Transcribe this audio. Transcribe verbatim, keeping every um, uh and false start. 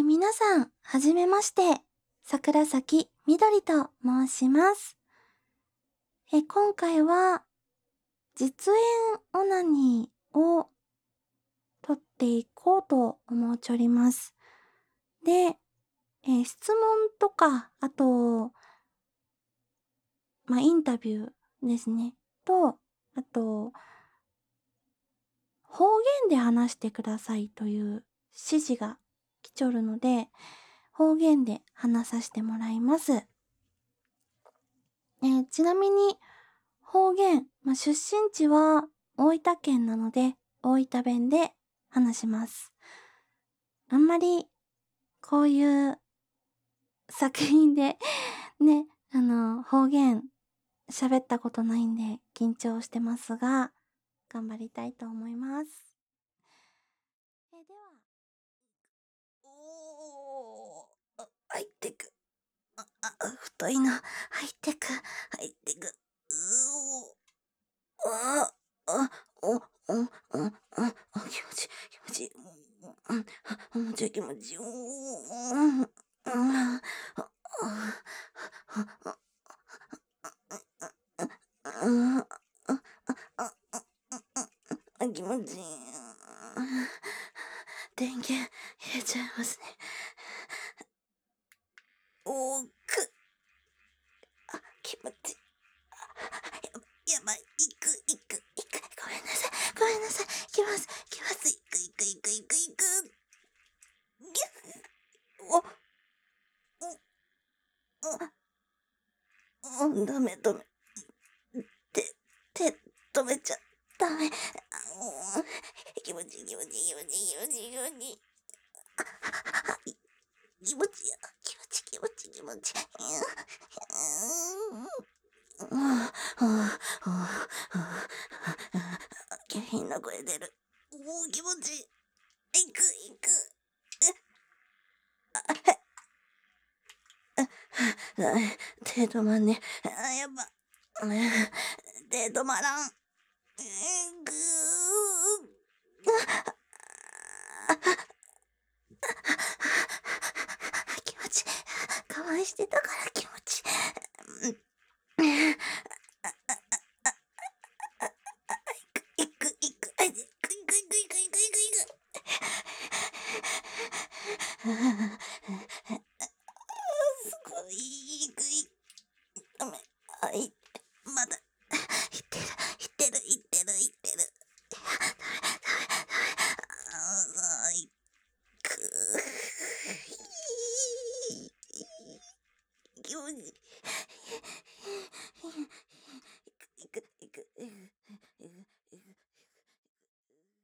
皆さん、はじめまして。桜咲みどりと申します。え今回は、実演オナニーを撮っていこうと思うちょります。で、えー質問とか、あと、まあ、インタビューですね。と、あと、方言で話してくださいという指示が来ちょるので、方言で話させてもらいます。えーちなみに、方言、まあ、出身地は大分県なので、大分弁で話します。あんまり、こういう作品でね、あの、方言喋ったことないんで緊張してますが、頑張りたいと思います。えでは、おー、あ入ってく。あ、あ、太いな。入ってく。入ってく。うーおあ、あ、お、お、お、お、あ、気持ちいい、気持ちいい。うん、あ、気持ちいい、気持ちいい。うん、うん、あ、あ、あ、あ、あ、あ、あ、気持ちいい。電源入れちゃいますね。おーく。あ、気持ちいい。やばい、行く、行く、行く。ごめんなさい、ごめんなさい。行きます、行きます。行く、行く、行く、行く、行く。お、お、お、ダメ、ダメ。手、手、止めちゃダメ。あ気持ちいい、気持ちいい、気持ちいい、気持ちいい、気持ちいい。気持ちいい、気持ちいい、気持ちいい、気持ちいい。下品な声出る。おお、気持ちいい。行く、行く。手止まんね。あ、やば。手止まらん。ぐ気持ちいい。我慢してたから気持ちいい。行く、行く、行く、行く、行く、行く、行く。すごい、行く、行く。ダメ。あ、い、まだ。いってる、いってる、いってる、いってる。ダメ、ダメ、ダメ。あ、いく。気持ちいい。